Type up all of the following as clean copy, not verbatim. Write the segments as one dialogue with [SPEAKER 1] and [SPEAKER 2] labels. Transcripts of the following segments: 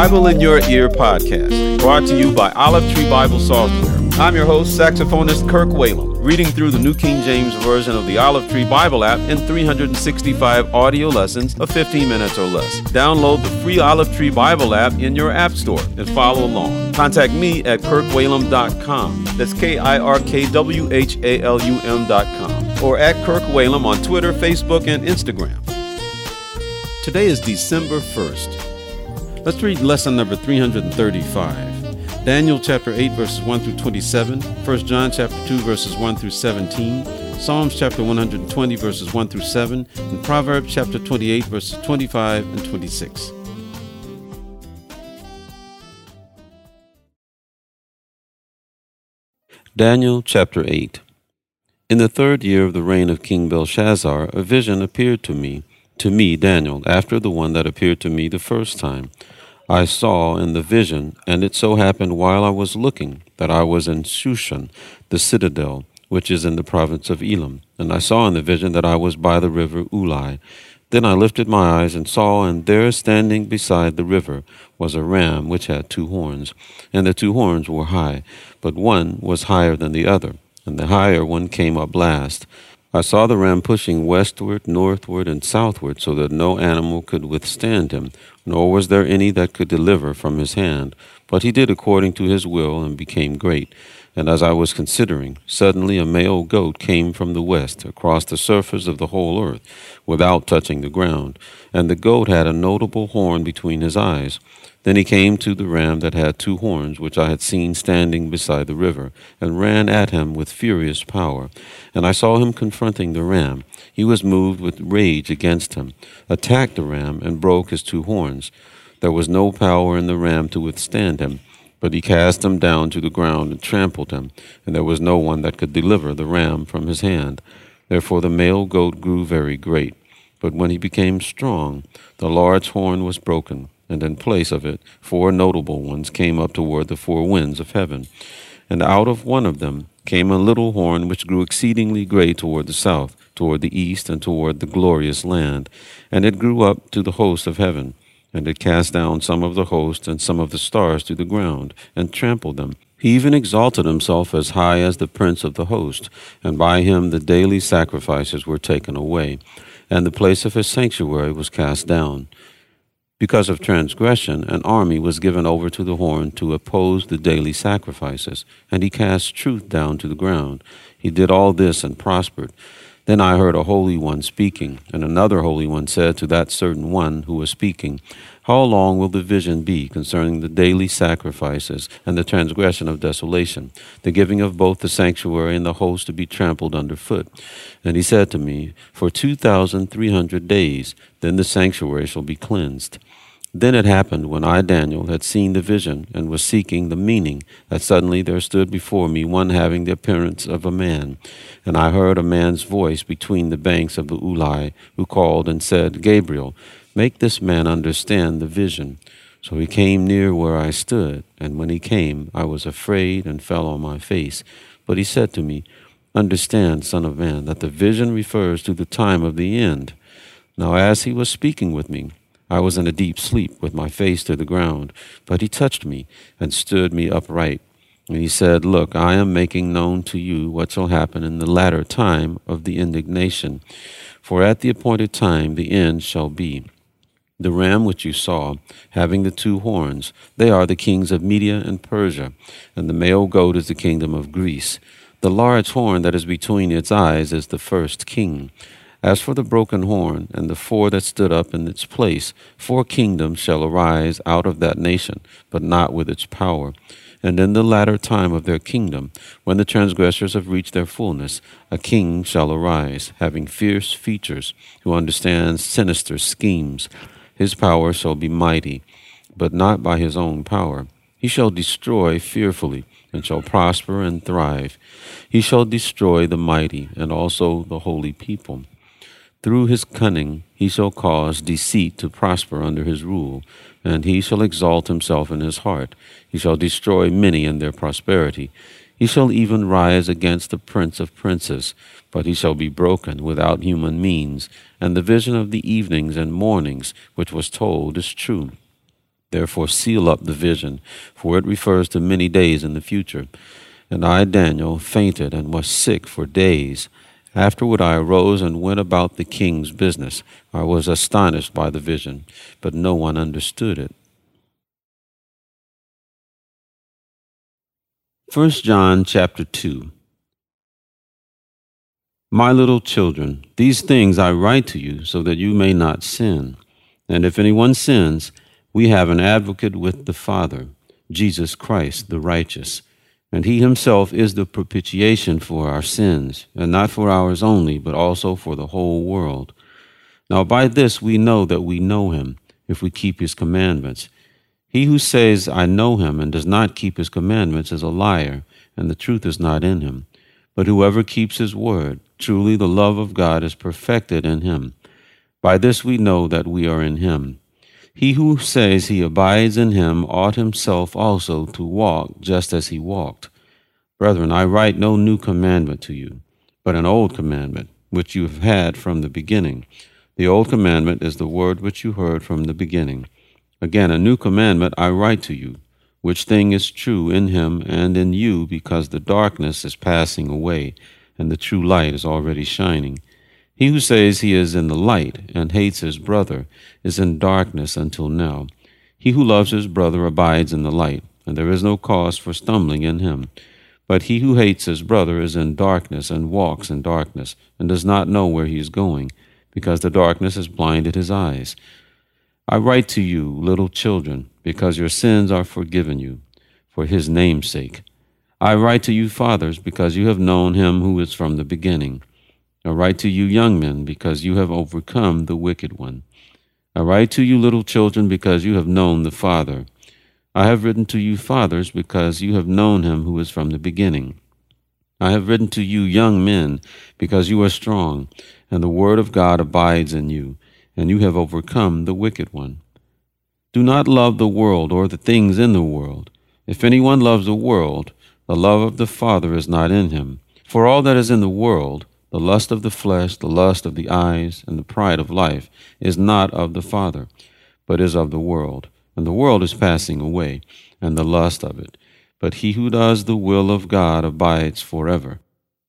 [SPEAKER 1] Bible in Your Ear podcast, brought to you by Olive Tree Bible Software. I'm your host, saxophonist Kirk Whalum, reading through the New King James Version of the Olive Tree Bible app in 365 audio lessons of 15 minutes or less. Download the free Olive Tree Bible app in your app store and follow along. Contact me at kirkwhalum.com. That's KIRKWHALUM.com. Or at Kirk Whalum on Twitter, Facebook, and Instagram. Today is December 1st. Let's read lesson number 335. Daniel chapter 8 verses 1 through 27, 1 John chapter 2 verses 1 through 17, Psalms chapter 120 verses 1 through 7, and Proverbs chapter 28 verses 25 and 26. Daniel chapter 8. In the 3rd year of the reign of King Belshazzar, a vision appeared to me, Daniel, after the one that appeared to me the first time. I saw in the vision, and it so happened while I was looking, that I was in Shushan, the citadel, which is in the province of Elam. And I saw in the vision that I was by the river Ulai. Then I lifted my eyes and saw, and there standing beside the river was a ram which had 2 horns. And the 2 horns were high, but one was higher than the other, and the higher one came up last. I saw the ram pushing westward, northward, and southward, so that no animal could withstand him, nor was there any that could deliver from his hand. But he did according to his will, and became great. And as I was considering, suddenly a male goat came from the west, across the surface of the whole earth, without touching the ground. And the goat had a notable horn between his eyes. Then he came to the ram that had 2 horns, which I had seen standing beside the river, and ran at him with furious power. And I saw him confronting the ram. He was moved with rage against him, attacked the ram, and broke his 2 horns. There was no power in the ram to withstand him, but he cast him down to the ground and trampled him, and there was no one that could deliver the ram from his hand. Therefore the male goat grew very great. But when he became strong, the large horn was broken, and in place of it 4 notable ones came up toward the 4 winds of heaven. And out of one of them came a little horn which grew exceedingly great toward the south, toward the east, and toward the glorious land. And it grew up to the host of heaven. And it cast down some of the host and some of the stars to the ground, and trampled them. He even exalted himself as high as the prince of the host, and by him the daily sacrifices were taken away, and the place of his sanctuary was cast down. Because of transgression, an army was given over to the horn to oppose the daily sacrifices, and he cast truth down to the ground. He did all this and prospered. Then I heard a holy one speaking, and another holy one said to that certain one who was speaking, How long will the vision be concerning the daily sacrifices and the transgression of desolation, the giving of both the sanctuary and the host to be trampled underfoot? And he said to me, For 2,300 days, then the sanctuary shall be cleansed. Then it happened, when I, Daniel, had seen the vision and was seeking the meaning, that suddenly there stood before me one having the appearance of a man. And I heard a man's voice between the banks of the Ulai, who called and said, Gabriel, make this man understand the vision. So he came near where I stood, and when he came, I was afraid and fell on my face. But he said to me, Understand, Son of Man, that the vision refers to the time of the end. Now as he was speaking with me, I was in a deep sleep with my face to the ground, but he touched me and stood me upright. And he said, Look, I am making known to you what shall happen in the latter time of the indignation. For at the appointed time the end shall be. The ram which you saw, having the 2 horns, they are the kings of Media and Persia, and the male goat is the kingdom of Greece. The large horn that is between its eyes is the first king. As for the broken horn, and the 4 that stood up in its place, 4 kingdoms shall arise out of that nation, but not with its power. And in the latter time of their kingdom, when the transgressors have reached their fullness, a king shall arise, having fierce features, who understands sinister schemes. His power shall be mighty, but not by his own power. He shall destroy fearfully, and shall prosper and thrive. He shall destroy the mighty, and also the holy people. Through his cunning he shall cause deceit to prosper under his rule, and he shall exalt himself in his heart. He shall destroy many in their prosperity. He shall even rise against the prince of princes, but he shall be broken without human means, and the vision of the evenings and mornings which was told is true. Therefore seal up the vision, for it refers to many days in the future. And I, Daniel, fainted and was sick for days. Afterward I arose and went about the king's business. I was astonished by the vision, but no one understood it. 1 John chapter 2. My little children, these things I write to you so that you may not sin. And if anyone sins, we have an advocate with the Father, Jesus Christ the righteous. And he himself is the propitiation for our sins, and not for ours only, but also for the whole world. Now by this we know that we know him, if we keep his commandments. He who says, I know him, and does not keep his commandments is a liar, and the truth is not in him. But whoever keeps his word, truly the love of God is perfected in him. By this we know that we are in him. He who says he abides in him ought himself also to walk just as he walked. Brethren, I write no new commandment to you, but an old commandment, which you have had from the beginning. The old commandment is the word which you heard from the beginning. Again, a new commandment I write to you, which thing is true in him and in you, because the darkness is passing away, and the true light is already shining. He who says he is in the light and hates his brother is in darkness until now. He who loves his brother abides in the light, and there is no cause for stumbling in him. But he who hates his brother is in darkness and walks in darkness, and does not know where he is going, because the darkness has blinded his eyes. I write to you, little children, because your sins are forgiven you, for his name's sake. I write to you, fathers, because you have known him who is from the beginning. I write to you, young men, because you have overcome the wicked one. I write to you, little children, because you have known the Father. I have written to you, fathers, because you have known him who is from the beginning. I have written to you, young men, because you are strong, and the word of God abides in you, and you have overcome the wicked one. Do not love the world or the things in the world. If anyone loves the world, the love of the Father is not in him. For all that is in the world, the lust of the flesh, the lust of the eyes, and the pride of life, is not of the Father, but is of the world. And the world is passing away, and the lust of it. But he who does the will of God abides forever.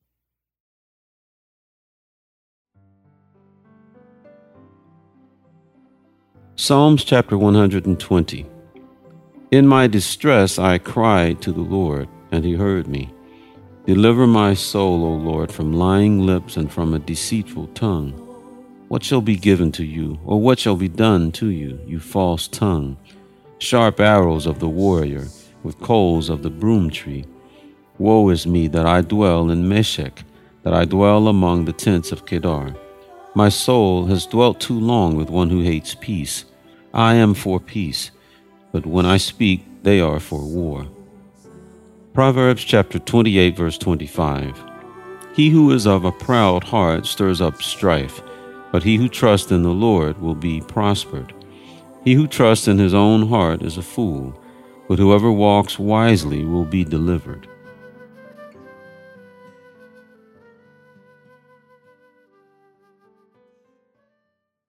[SPEAKER 1] Psalms chapter 120. In my distress I cried to the Lord, and he heard me. Deliver my soul, O Lord, from lying lips and from a deceitful tongue. What shall be given to you, or what shall be done to you, you false tongue? Sharp arrows of the warrior, with coals of the broom tree. Woe is me that I dwell in Meshech, that I dwell among the tents of Kedar. My soul has dwelt too long with one who hates peace. I am for peace, but when I speak, they are for war. Proverbs chapter 28, verse 25. He who is of a proud heart stirs up strife, but he who trusts in the Lord will be prospered. He who trusts in his own heart is a fool, but whoever walks wisely will be delivered.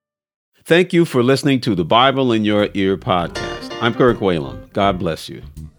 [SPEAKER 1] Thank you for listening to the Bible in Your Ear podcast. I'm Kirk Whalum. God bless you.